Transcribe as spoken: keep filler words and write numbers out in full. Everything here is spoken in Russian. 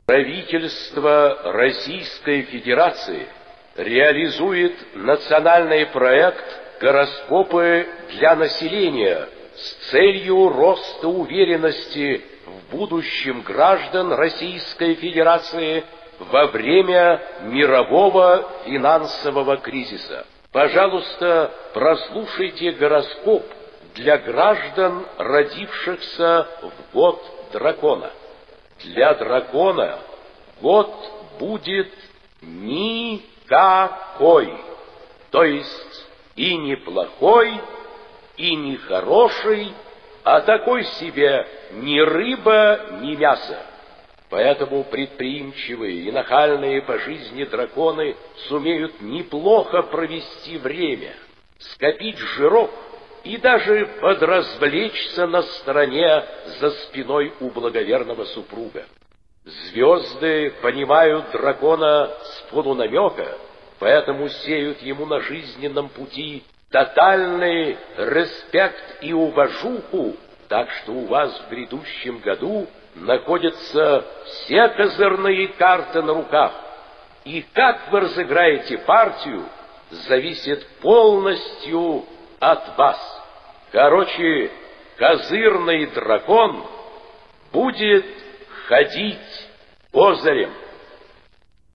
Правительство Российской Федерации реализует национальный проект «Гороскопы для населения» с целью роста уверенности в будущем граждан Российской Федерации во время мирового финансового кризиса. Пожалуйста, прослушайте гороскоп для граждан, родившихся в год дракона. Для дракона год будет никакой, то есть и не плохой, и не хороший, а такой себе ни рыба, ни мясо. Поэтому предприимчивые и нахальные по жизни драконы сумеют неплохо провести время, скопить жирок и даже подразвлечься на стороне за спиной у благоверного супруга. Звезды понимают дракона с полунамека, поэтому сеют ему на жизненном пути тотальный респект и уважуху, так что у вас в грядущем году находятся все козырные карты на руках. И как вы разыграете партию, зависит полностью от вас. Короче, козырный дракон будет ходить козырем.